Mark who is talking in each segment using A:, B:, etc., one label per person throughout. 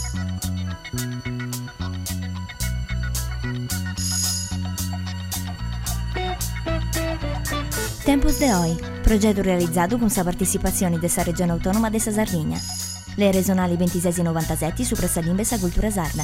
A: Tempos de Hoy, progetto realizzato con la partecipazione della Regione Autonoma de Sardegna. Le regionali 2697 su Pressalimbe sa cultura sarda.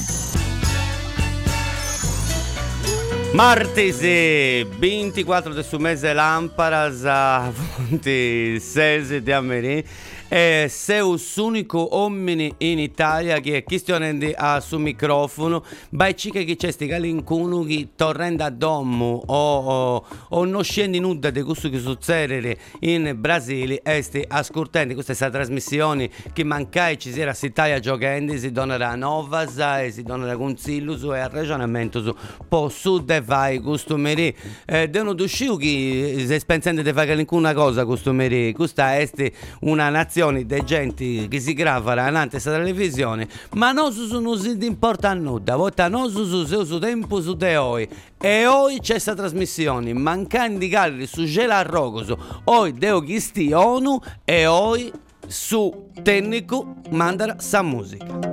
B: Martesi 24 del su mese Lamparas a 26 di America e Seus unico uomo in Italia che è questionando a su microfono baicica che c'è sti calincuno che torrendo a domo o non scendi nuda di questo che succede in Brasile e sti ascoltando questa trasmissione che mancai ci sia Italia giocando si donerà novas e si donerà consiglio su e al ragionamento su po' su de vai questo meri devono uscire che se pensando di fare una cosa questo meri questa è una nazione di gente che si grava davanti alla televisione ma non si importa nulla vota non su tempo su de oggi e oggi c'è questa trasmissione mancando di galli su gela rogoso oggi deo chi sti ONU e oggi su tecnico mandara sa musica.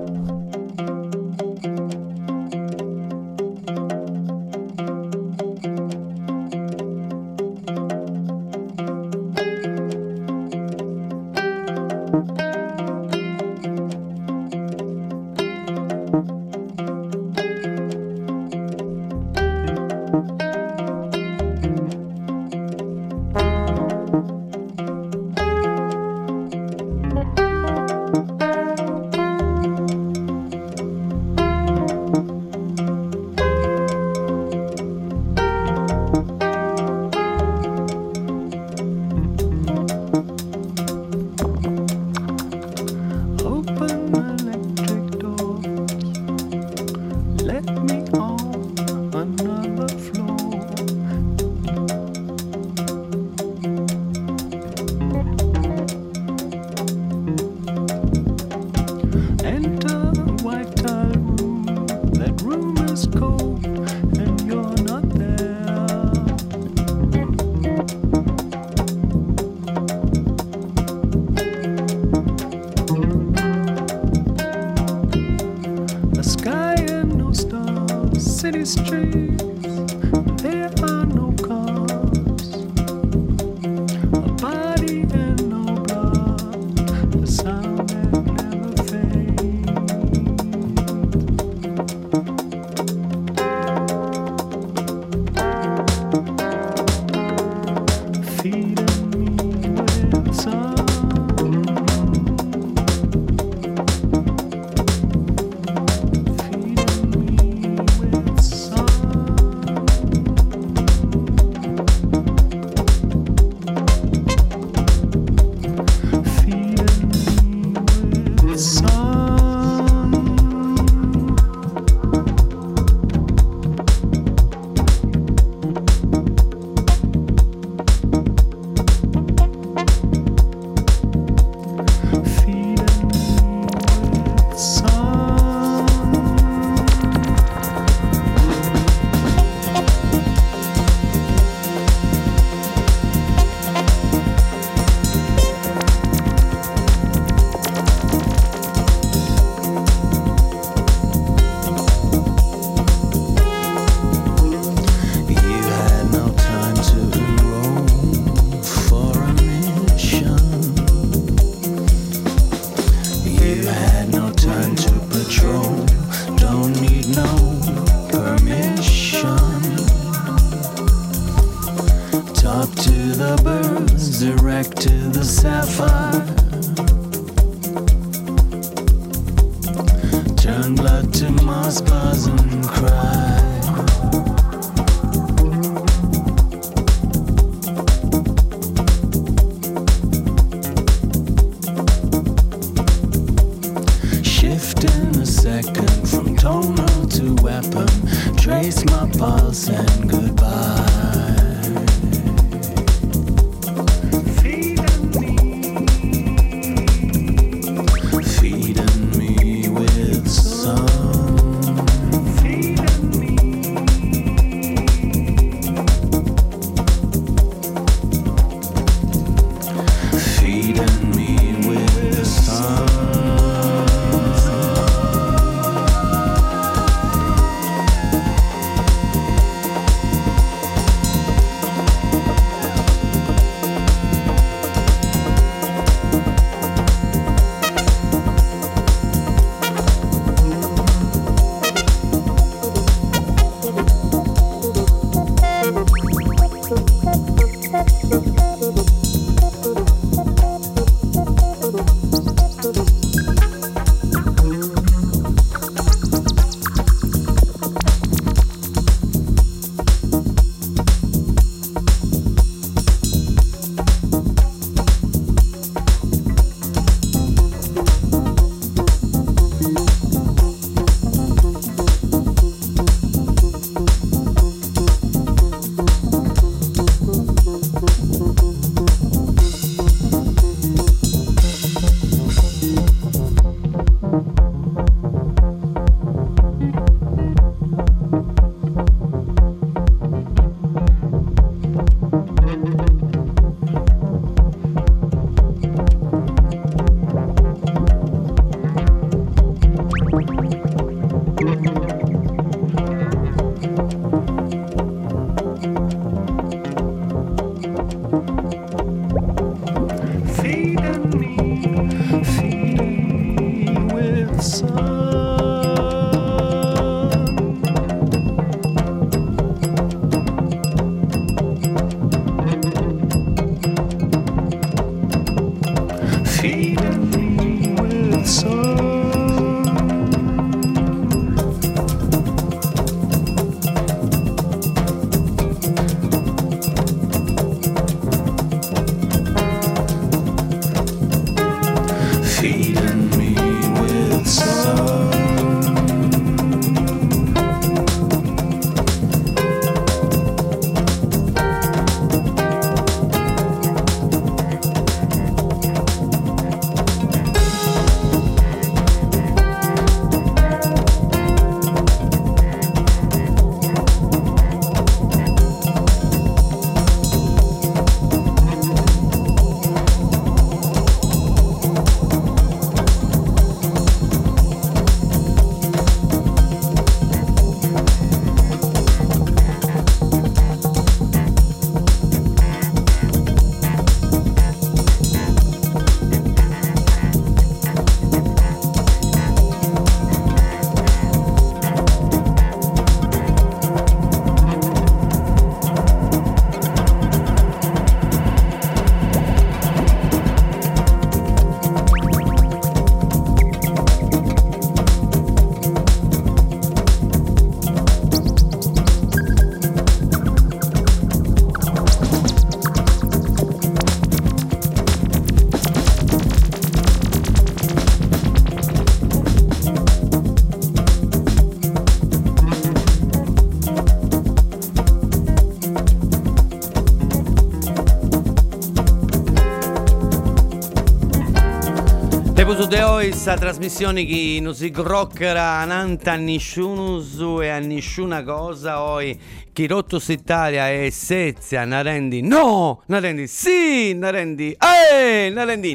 B: Su de questa trasmissione che non si croccherà nanta a nessuno su e a nessuna cosa oi chi rotto s'Italia e sezia narendi no narendi sì narendi narendi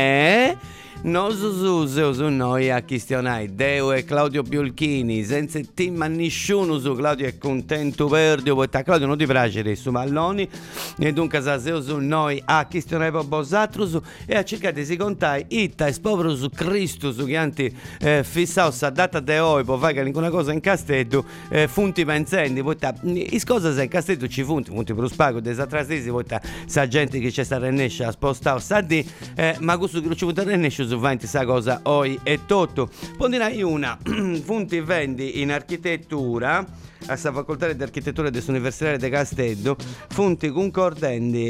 B: ne no su noi a questionare Deo e Claudio Biolchini senza team a nessuno su Claudio è contento perdio poi Claudio non ti piace su Malloni e dunque su noi a questionare per vosotros e a cercare di contare itta e spopro su Cristo su che anti fissato sa data de oi può fare nessuna cosa in castello funti pensendi poi is cosa se in castello ci funti per lo spago desatrasisi poi sa gente che c'è sta rennescia spostare sa di ma questo che non ci vuole rennescia su 20 sa cosa oi è tutto poi dirai una funti vendi in architettura a sta facoltà di architettura dell'Università di Castello funti concordendi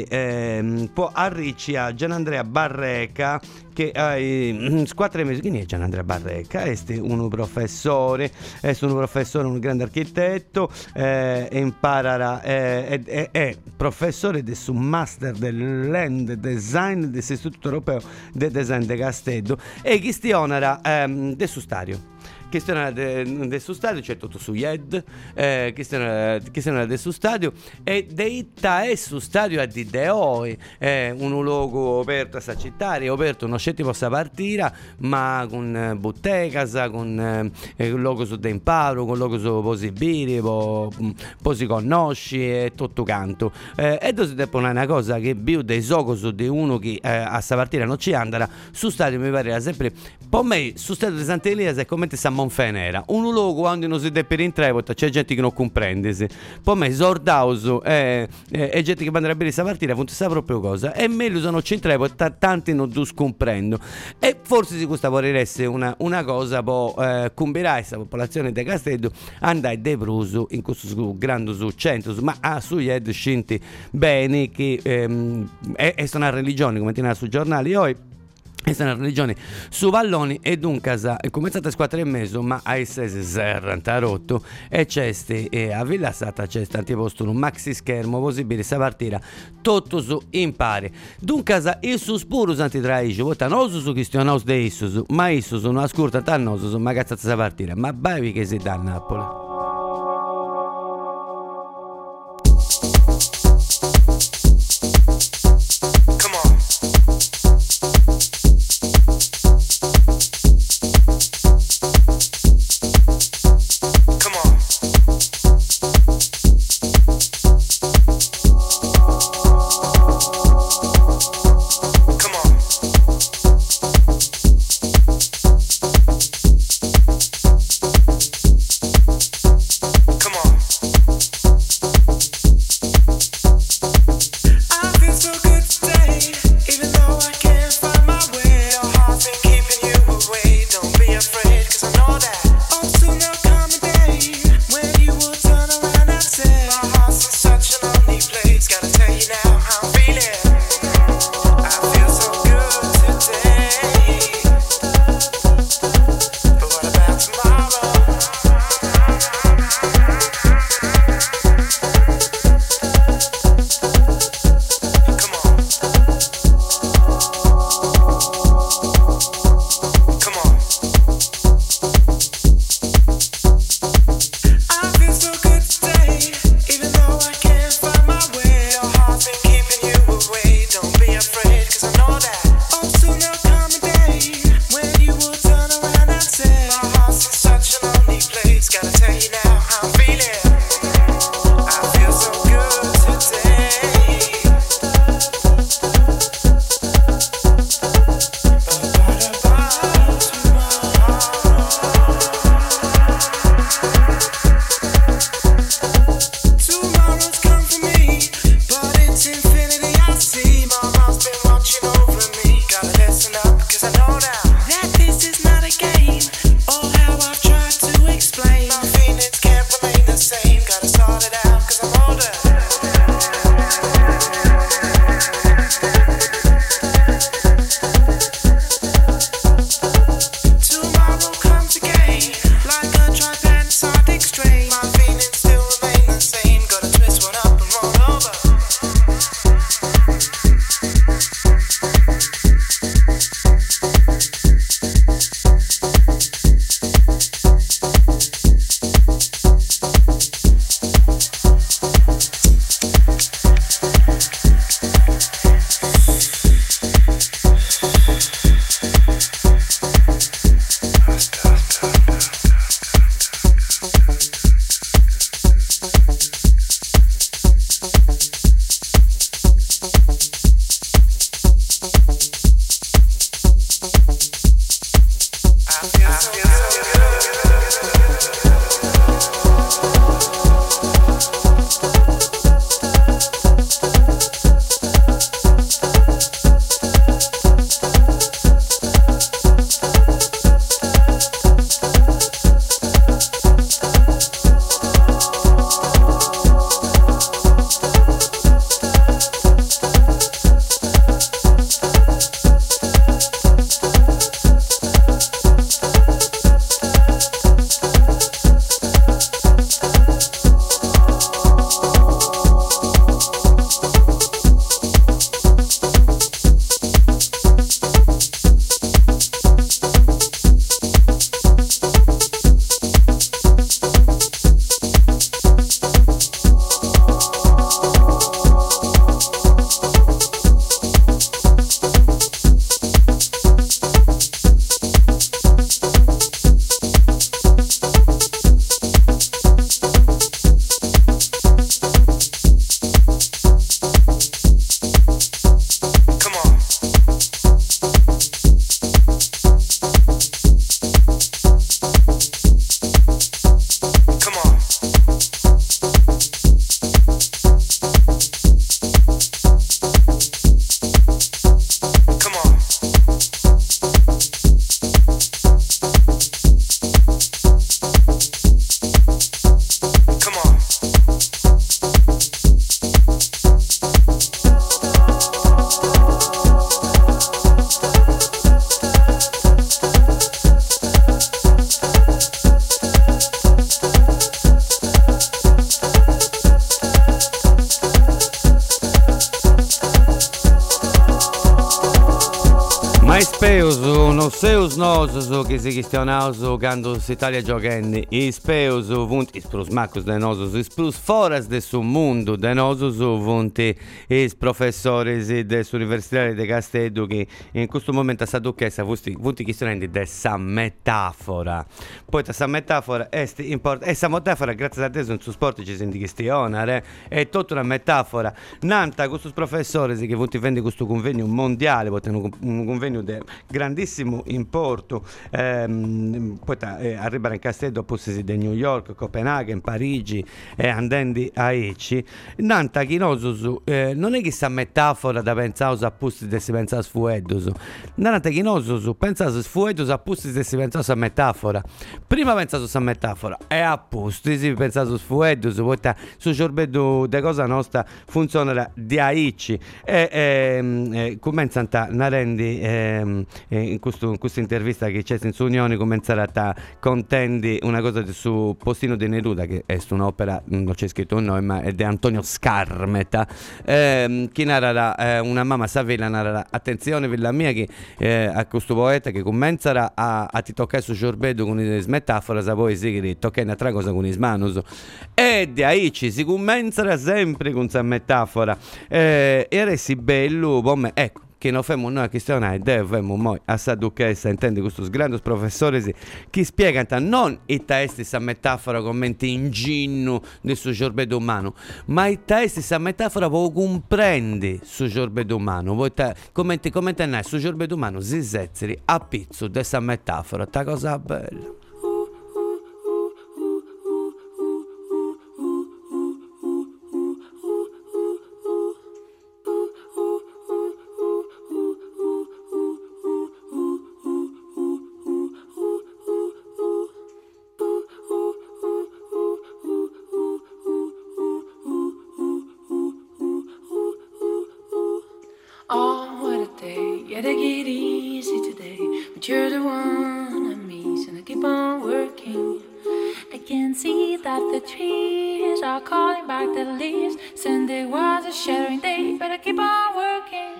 B: può arricci a Gianandrea Barreca che hai 4 mesi. Chi è Gianandrea Barreca? È un professore, un grande architetto imparerà è professore del su master del land design dell'Istituto Europeo del Design di Castello e chi stionera del suo stadio. Questione del suo stadio c'è tutto su IED questione del suo stadio e deitta è su stadio a di Deoi un luogo aperto a sta città aperto non c'è ti possa partire ma con bottegasa con luogo su d'imparo con luogo su posibili poi si conosci e tutto canto e dopo si deve una cosa che più dei gioco su di uno che a sta partita non ci andrà su stadio mi pare sempre per me su stadio di Sant'Elias è come sta Monfenera un luogo quando non si deve per intrevota c'è gente che non comprende poi me Zordauso e gente che andrebbe a questa partita appunto sa proprio cosa e meglio sono centrevota tanti non tu scomprendo e forse si questa vorrebbe essere una cosa può combirai questa popolazione di Castello andai de Pruso in questo grande su centro ma su Ied scinti bene che è una religione come tiene sui giornali oggi questa è una religione su Valloni e dunque è cominciata a 4 e mezzo ma a essere serrantarotto e c'è a Villa Sata c'è antiposto un maxi schermo possibile sa partire tutto su impari dunque il suspuro santi traisce vota noso su questionaus de issus ma issus non ascolta tannoso su magazza sa partire ma vai che si dà a Napoli. seus nosos che si questionaus quando s'Italia giochendi is peus vunt is prus macus de nosos is prus foras de su mundu de nosos vunt is professores de s'Università de Casteddu che in questo momento a sa duchessa vunt questionendi de sa metafora. Poi sa metafora est e sa metafora grazie a te in su sport ci senti questiona è tutta una metafora. Nanta questi professori che vunt vendi questo convegno mondiale, un convegno de grandissimo importo, poi arrivare in Casteddu appunto di New York, Copenaghen, Parigi e andando a Ecci. Nanta chi nosus non è che sta metafora da pensare appunto di si pensare sfueddos. Nanta chi nosus pensare sfueddos appunto di si pensare a metafora. Prima pensare a metafora e appunto si pensare sfueddos, poi su giorbedo de cosa nostra funzionerà di Aici e cominciano a narendi in questa intervista che c'è senza unione cominciare a contendi una cosa su Postino di Neruda che è un'opera, non c'è scritto un nome ma è di Antonio Scarmeta, che narra una mamma Savella narra attenzione villa mia che a questo poeta che cominciare a ti toccare su giorbedo con le metafore poi si tocca un'altra cosa con i smanus e di Aici si cominciare sempre con questa metafora e resti bello ecco che non facciamo noi a questionare dobbiamo a sa duchessa intende questi grandi professori che spiegano non i testi sa metafora come inginno del suo giorbedo umano ma i testi sa metafora voi comprendi su giorbedo umano voi come tenere su giorbedo umano si sezzeri a pizzo di sa metafora ta cosa bella.
C: Oh, what a day, yeah, they get easy today. But you're the one I miss, and I keep on working. I can see that the trees are calling back the leaves. Sunday was a shattering day, but I keep on working.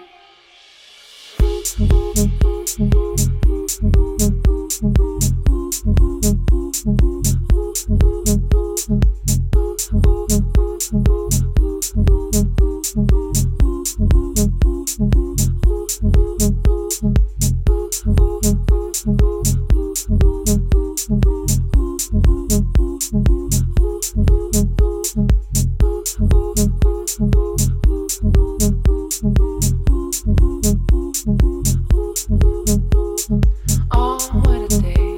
C: Oh, what a day.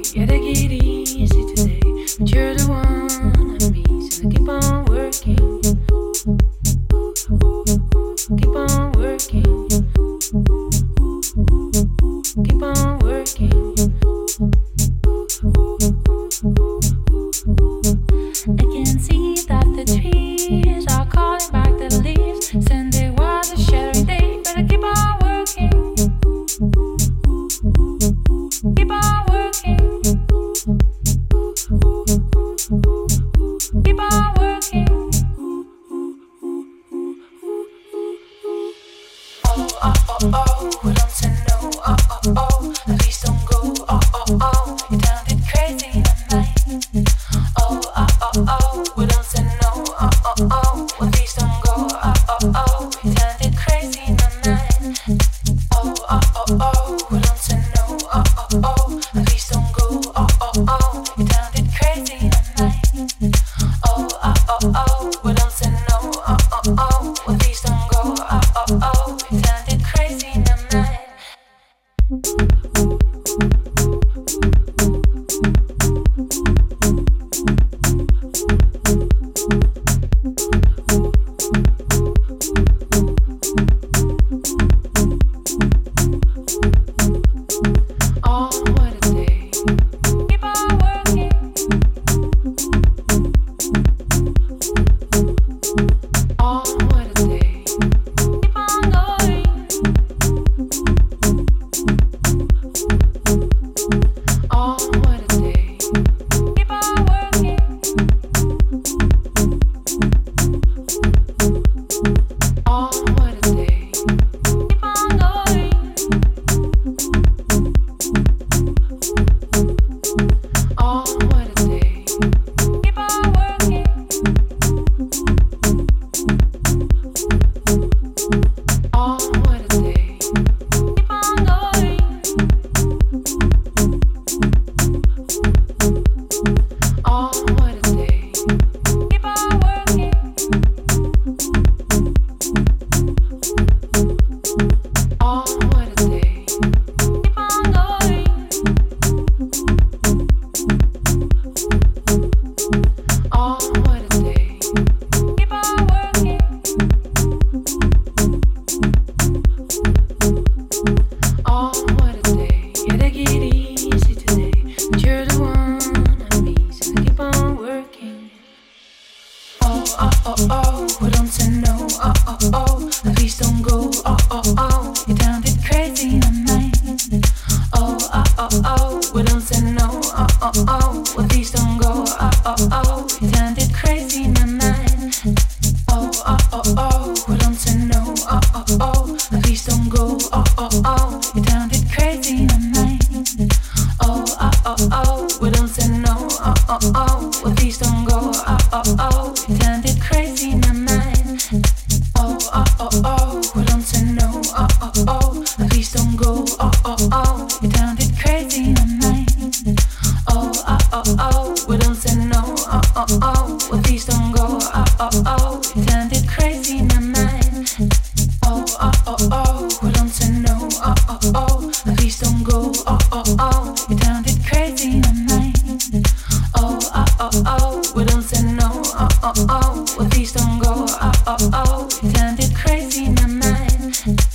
C: please don't go. Oh, oh, oh, it ended crazy in my mind. Oh, oh, oh, oh, I don't say no. Oh, oh, oh, please don't go. Oh, oh, oh, it ended crazy in my mind. Oh, oh, oh, oh, I don't say no. Oh, oh, oh, please don't go. Oh, oh, oh, it ended crazy in my mind. Oh, oh, oh, oh, I don't say no. Oh, oh, oh, please don't go. Oh, oh, oh, it ended crazy in my mind. Oh, oh, oh, oh, I don't say no. Oh, oh, oh, please don't go. Oh, oh, oh, it ended crazy in my mind. Oh, oh, oh, oh, I don't say no. Oh, oh, oh, please don't go. Oh, oh, oh, it ended crazy in my mind. Oh, oh, oh, oh, I don't say no. Oh, oh, oh, please don't go. Oh, oh, oh, it ended crazy in my mind.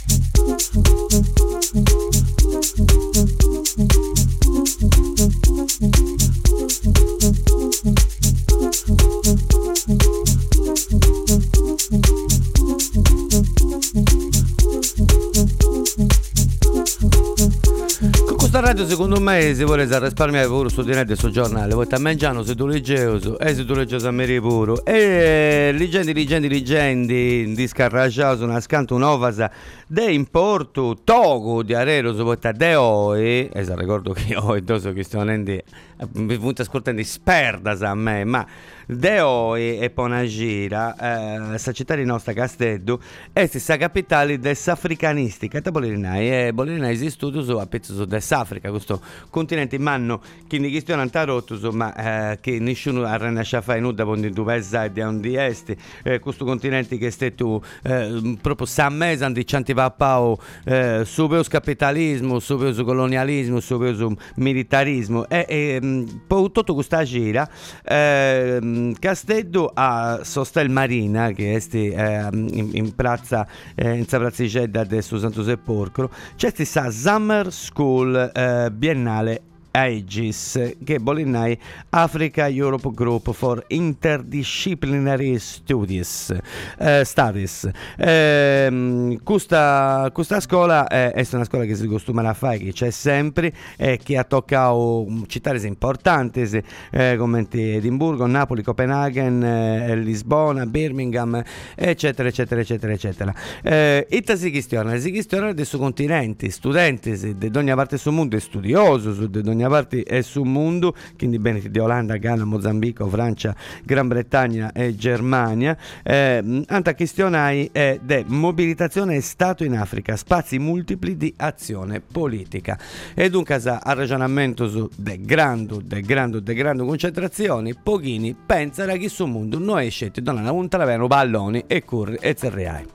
B: Questa radio secondo me si vuole risparmiare pure su dinette sul giornale, vuoi mangiare se tu leggeoso e se tu leggeoso a me pure e legendi di scarracciato su una scanto un'ovasa de importo togo di arero su volta de oi e se ricordo che ho doso che sto andando mi punta ascoltando sperdas a me ma de oi e poi una gira sta città di nostra Casteddu è stessa capitale dell'africanistica e Bolerinai esiste su a pezzo su dell'Africa questo continente manno che ne questione tarotto ma che nessuno ha rinasciato a fare nulla quando tu pensi di onde est questo continente che stai tu proprio sa mese di cianti papao su capitalismo su colonialismo su militarismo e poi tutto questa gira Casteddu a Sostel Marina che è in piazza Prazzicedda del Santo Sepolcro c'è questa Summer School biennale Aegis che Bollinai Africa Europe Group for Interdisciplinary Studies questa scuola è una scuola che si costuma a fare che c'è sempre e che ha toccato città importanti come Edimburgo, Napoli, Copenaghen, Lisbona, Birmingham eccetera e si questiona del suo continente studenti di ogni parte del mondo e studiosi di ogni parte e sul mondo quindi bene di Olanda, Ghana, Mozambico, Francia, Gran Bretagna e Germania anta questione è de mobilitazione e stato in Africa spazi multipli di azione politica e dunque a ragionamento su de grande concentrazioni pochini pensano che sul mondo noi scetti donano un traveno balloni e curri e zerreai.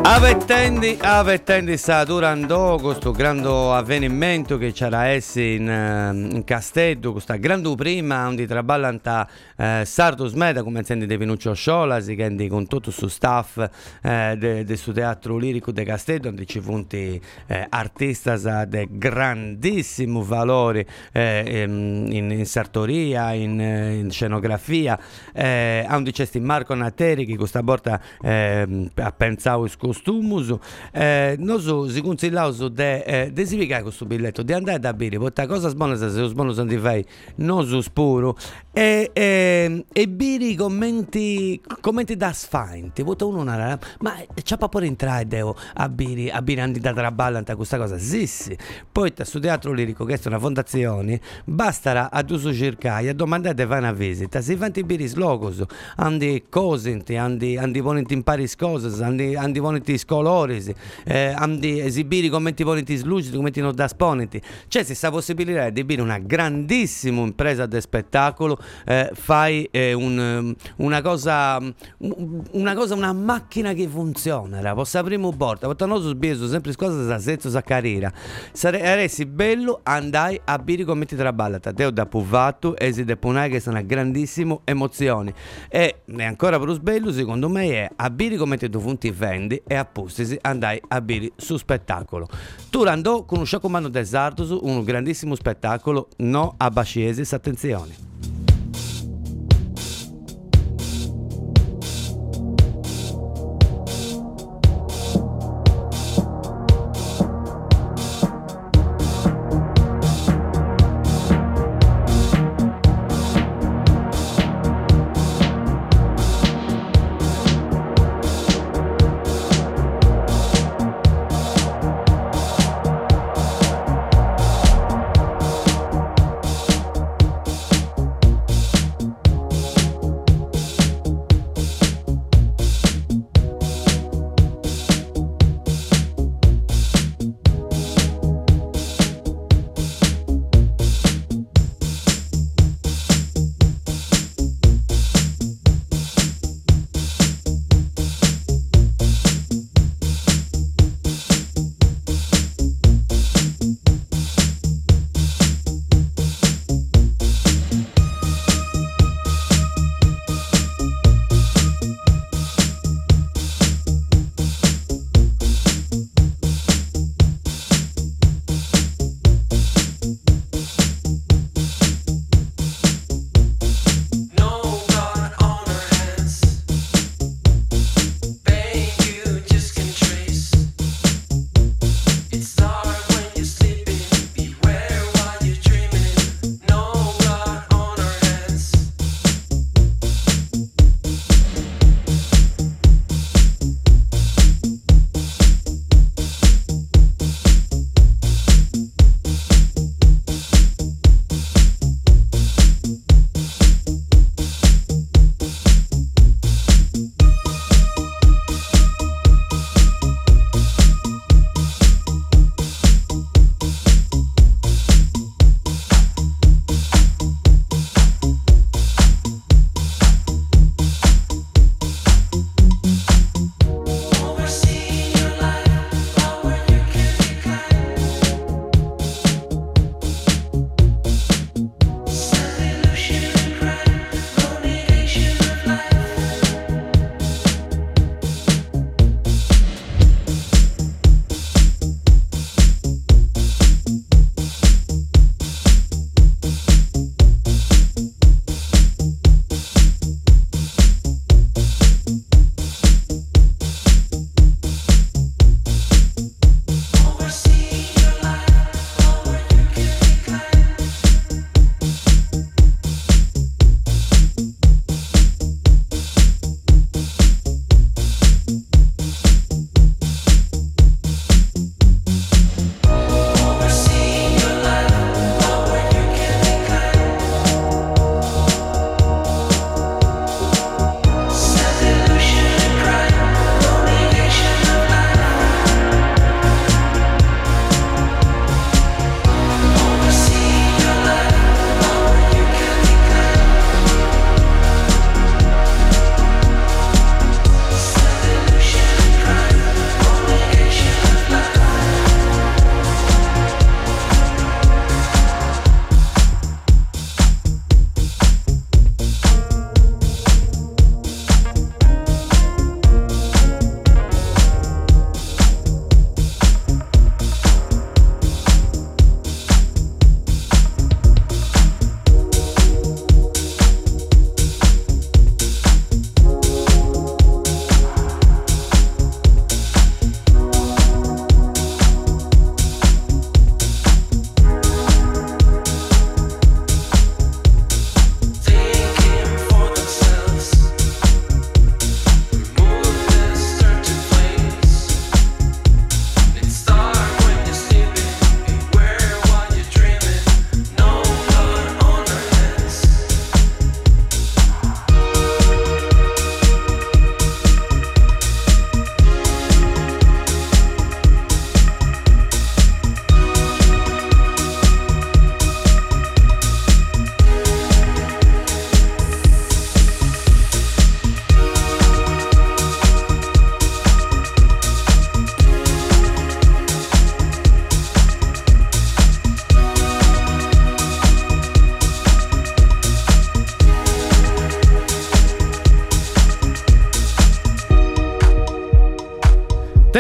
B: Avvetendi sta durando questo grande avvenimento che c'era essi in Castello, questa grande prima onde traballanta sardo smeda come senti di Pinuccio Sciolasi che è con tutto il suo staff del suo teatro lirico di Castello, onde ci funti artisti di grandissimo valore in sartoria, in scenografia, onde c'è Marco Nateri che questa volta ha pensato il costumus, noi si consigliamo di spiegare questo biglietto, di andare da bere, perché cosa buona se lo buono sono di fai, non so spuro, e biri commenti da sfainti, perché uno non ma c'è proprio entrare devo a biri andi da traballante questa cosa, sì, poi su teatro lirico che è una fondazione, basterà ad uso cercare, a domandare fare una visita, si fanno i biri slogos, andi cosenti, andi ponenti in pari cose, andi ponenti colori, andi esibiri commenti ponenti lucidi, commenti non da sponenti, c'è questa possibilità di bere una grandissima impresa di spettacolo, fai una cosa, una macchina che funziona, posso aprire un porta, perché noi sbieso sempre cose da senso sa carriera, sarebbe bello andare a bere commenti traballata, teo da puvato e si deponai che sono una grandissima emozione e ancora più bello secondo me è a bere commenti tu funti vendi e appostisi andai a bere su spettacolo. Tu andò con un sciocomano del Sartus, un grandissimo spettacolo, no a Basciesi, attenzione.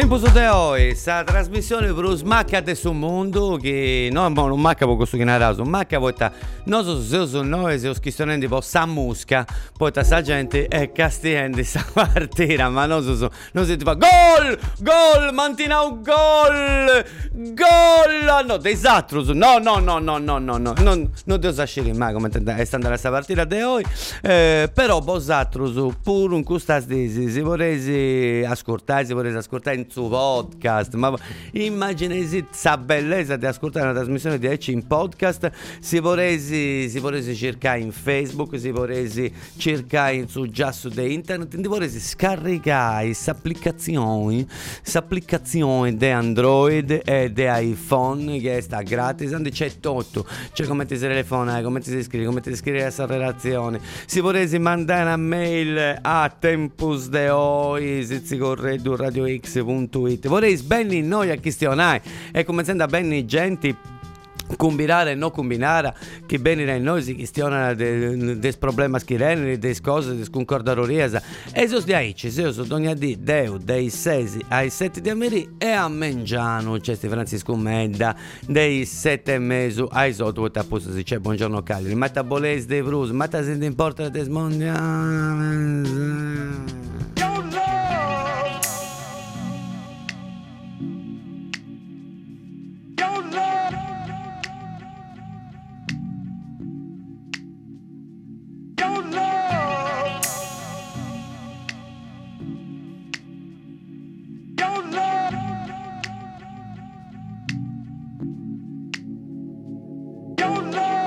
B: Tempus de hoy, sta trasmissione per smacca de su mondo che non manca poco su che naraso, manca volta non so noi se schistionendo po sa musca, poi sa gente è castiende sta partita, ma non si ti fa gol, mantina un gol, no, desastro, no, non devo sapere mai come è stata questa partita de hoy, però vosatrus pur un custas desi, si vorrei ascoltare in su podcast, ma immaginate la bellezza di ascoltare una trasmissione di Ecce in podcast. Si vorrei cercare in Facebook, si vorrei cercare su già su di internet, si vorrei scaricare questa applicazione di Android e di iPhone che sta gratis, c'è tutto, c'è come ti si telefona, come ti si iscrive, come ti iscrivi a questa relazione. Si vorrei mandare una mail a Tempus de hoy, si corre radiox.it. Vorrei sbenni noi a questionare e cominciando a benni gente combinare e non combinare che bene noi si questiona des problemas che rendono, des cose, des concordariesa e so di aici, se io so ogni dì deu dei 6 ai 7 di americano e a Mengiano c'è Francisco Medda dei 7 e mezzo ai 8 apposta si c'è buongiorno Cagliari ma tabolese dei Bruce ma ta se ne importa des mondiali.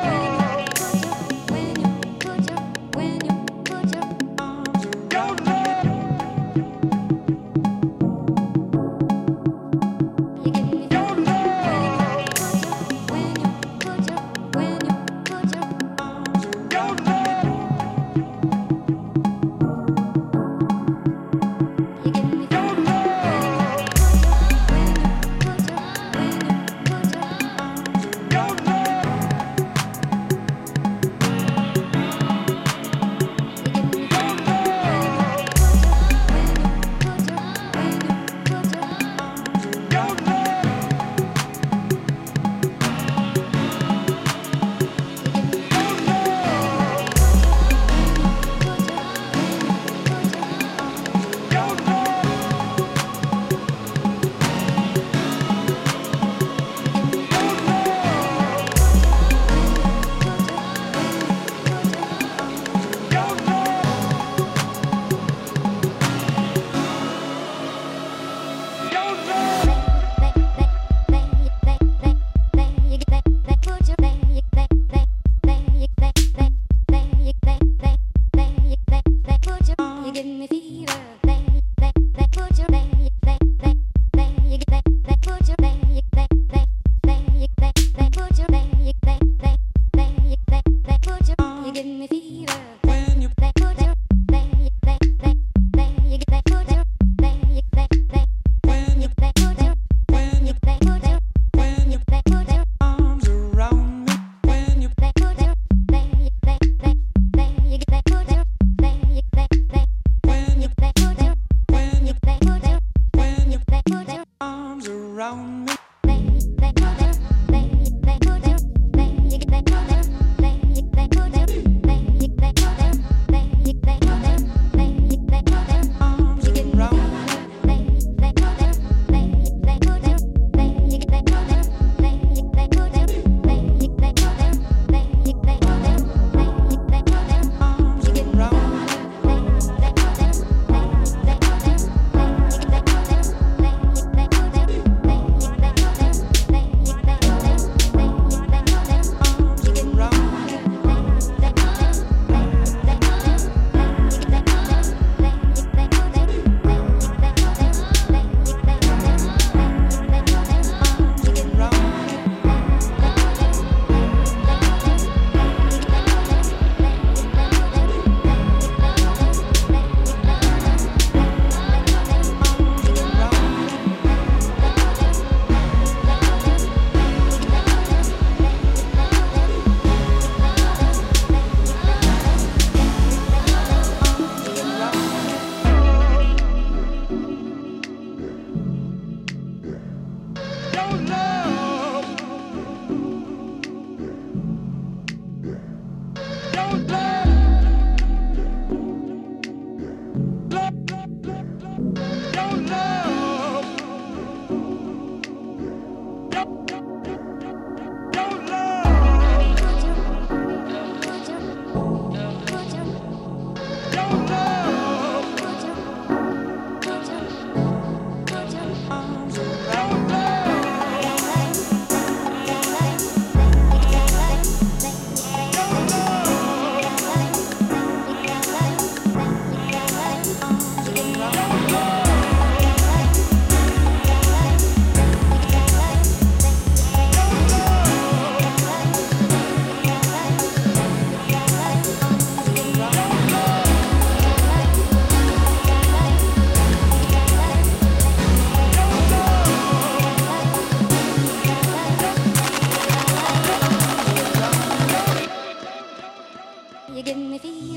C: When you put your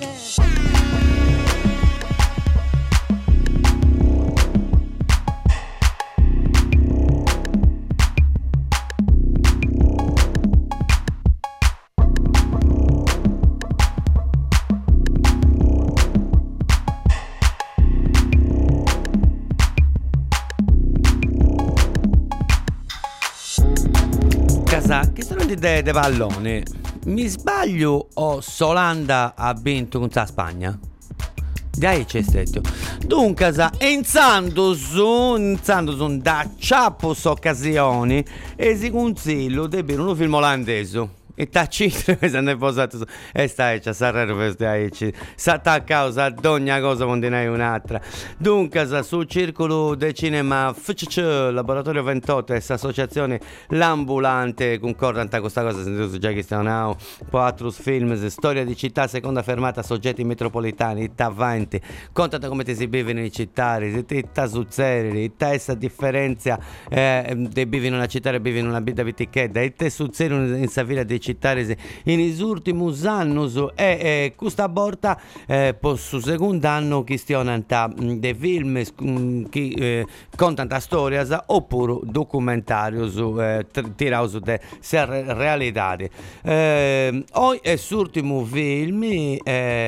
B: Che sono de pallone. Mi sbaglio o Solanda ha vinto contro la Spagna? Dai, c'è stato. Dunque, iniziando su da ciappos occasioni e si consiglio di vedere un film olandese. E tacite se ne è posato e stai a Sarrero per stare a causa ad ogni cosa continua un'altra. Dunque sul circolo del cinema FCC Laboratorio 28 questa associazione l'ambulante concorda con questa cosa sentito già che stiamo po' altri film storia di città seconda fermata soggetti metropolitani avanti contata come ti si vive nelle città ti succede essa differenza di vivi in una città e vivi in una vita vitichedda e te succede in savira di cittare in gli ultimi anni e questa volta per su secondo anno questionanta dei film che contano storie oppure documentari tirati da realtà. Oggi è l'ultimo film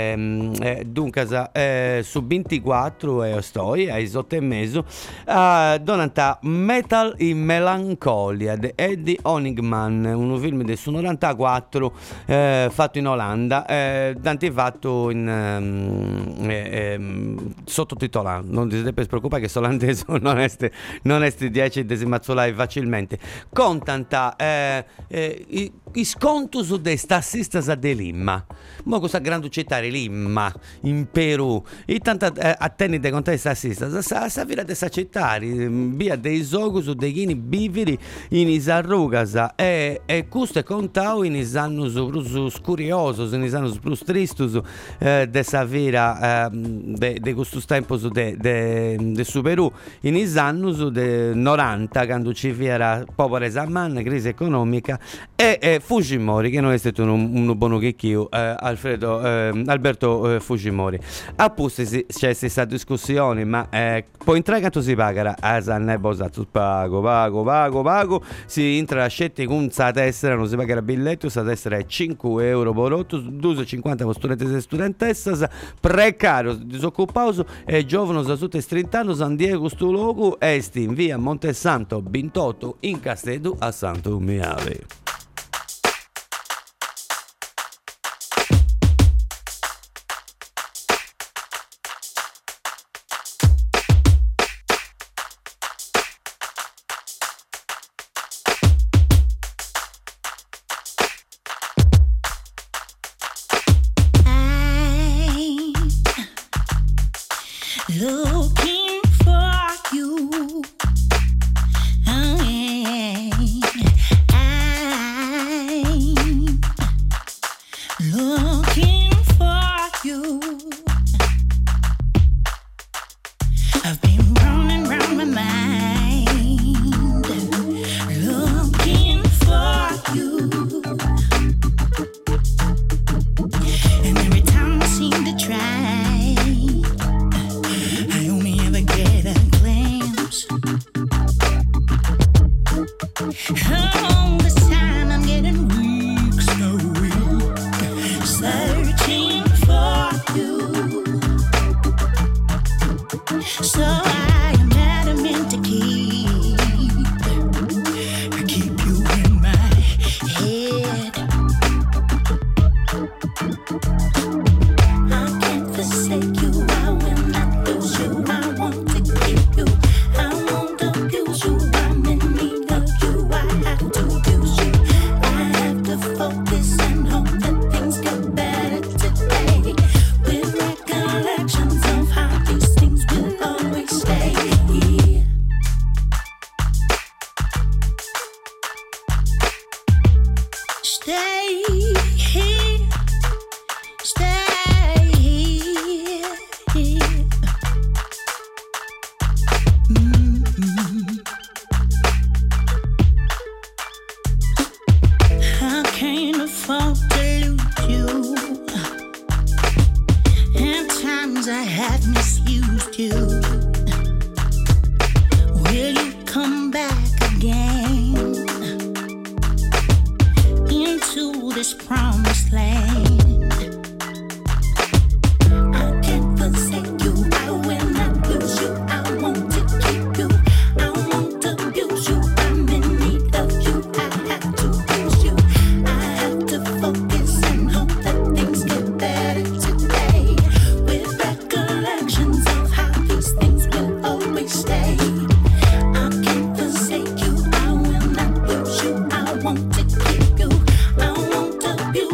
B: dunque su 24 e sto ai 8 e mezzo donanta Metal in Melancolia di Eddie Honigman un film del 94 fatto in Olanda Dante fatto in sottotitolato non ti devi preoccupare che olandese non è 10 desimazzolai facilmente contanta i scontus de stassistas de Lima mo questa grande città di Lima in Perù e tanta attendi de contare stassistas sa vira de sta città via dei zogus de gini bividi in isarrugas e questo è contau in isannus plus curiosos in isannus plus tristus de sa vira de questo tempos de su Perù in isannus de 90 quando ci era povera Zaman crisi economica e Fujimori che non è stato un buono chicchio Alberto Fujimori appunto c'è questa discussione ma poi entrare quanto si paga a pago si entra a scetti con sa tessera non si paga il biglietto sa tessera è 5 euro per 8 2,50 per studenti e studentesse precario disoccupato e giovani da tutti 30 anni San Diego stu luogo esti in via Montesanto 28 in Castello a Santo Miave.
D: Looking for you, I'm looking for you. I've been running round my mind, looking for you. And every time I seem to try, get a glimpse. Oh, this time I'm getting weak, so weak, searching for you. So I am adamant to keep you in my head. I can't forsake you, I will not lose you. I want to keep you, I won't abuse you. I'm in need of you, I have to use you. I have to focus and hope that things get better today. With recollections of how these things will always stay. Stay here, stay here. times I have misused you. Will you come back again into this promised land? I can't forsake you. I will not lose you. I want to keep you. I won't abuse you. I'm in need of you. I have to use you. I have to focus and hope that things get better today. With recollections of how these things will always stay. I can't forsake you. I will not lose you. I want to keep you. I won't abuse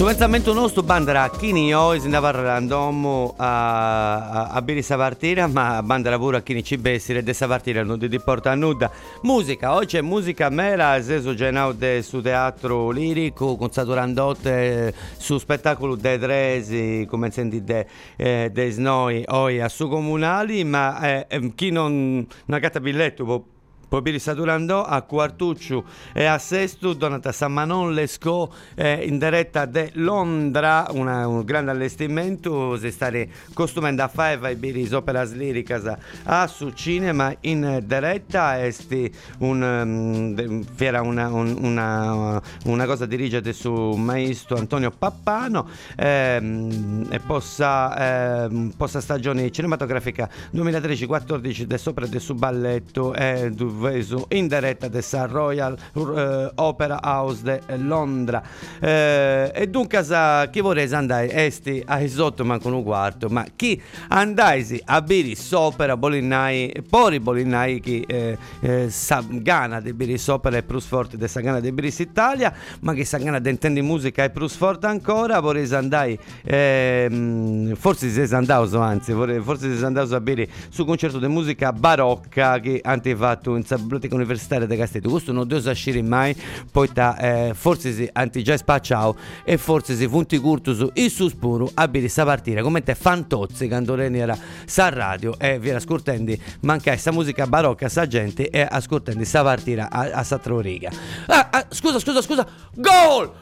B: Su pensamento nostro bandera chini oggi si andava parlando a bere sa partita, ma bandera pure a chini ci bessire de sa partita non ti porta a nuda. Musica, oggi è musica mera, senso genau de su teatro lirico, con Saturandotte su spettacolo de Dresi, come senti de Snoi, oi a su comunali, ma chi non gatta biglietto può bere Saturandò a Quartucciu e a Sestu, donata a San Manon Lescaut in diretta de Londra, un grande allestimento, si stare costumendo a fare e bere operas liricas a su cinema in diretta, esti era una cosa dirigente su maestro Antonio Pappano e possa stagione cinematografica 2013-14 de sopra de su balletto e in diretta de sa Royal Opera House de Londra e dunque chi vorrei andare esti a esotto manco un quarto, ma chi andaisi a bere sopra Bolinnai pori Bolinnai chi sa gana di bere sopra e plus forte de sa gana di bere Italia, ma che sa gana di intendi musica e plus forte ancora vorrei andare forse si è andato a bere su concerto di musica barocca che hanno fatto in biblioteca universitaria di Castello. Questo non devo uscire mai, poi forse si anti già spacciao e forse si funti curto su il suspuro a bere sta partita come te fantozzi cantoleni era sa radio e vi ascoltando manca sta musica barocca sa gente e ascoltando sta partita a Satra riga. Scusa gol.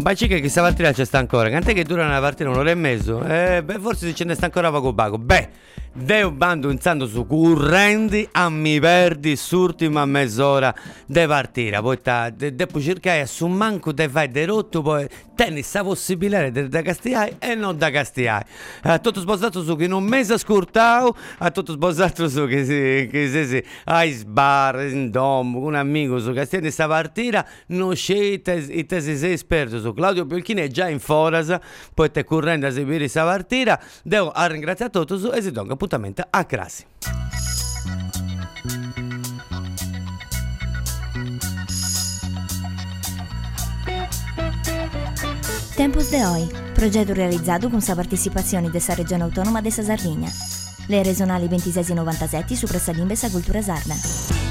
B: Paci che questa partita c'è sta ancora, cant'è che dura una partita un'ora e mezzo? Forse se ce ne sta ancora poco poco. Devo bando inzando su correnti a mi perdi s'ultima mezz'ora de partita. Poi devo cercare su manco te fai de rotto, poi tenni sta possibilità da castigare e non da castigare. Tutto sposato su che non mese scurtao, a tutto sposato su che si ai sbar in domo con un amico su castigare sta partita non scete e te sei esperto su Claudio Biolchini è già in forasa, poi te correndo a seguire sta partita. Devo ringraziare tutto su e si donga appuntamento a Crasi.
A: Tempos de Hoy, progetto realizzato con la partecipazione della Regione Autonoma della Sardegna. Le regionali 26 e 97 su Pressalimbe sa Cultura Sarda.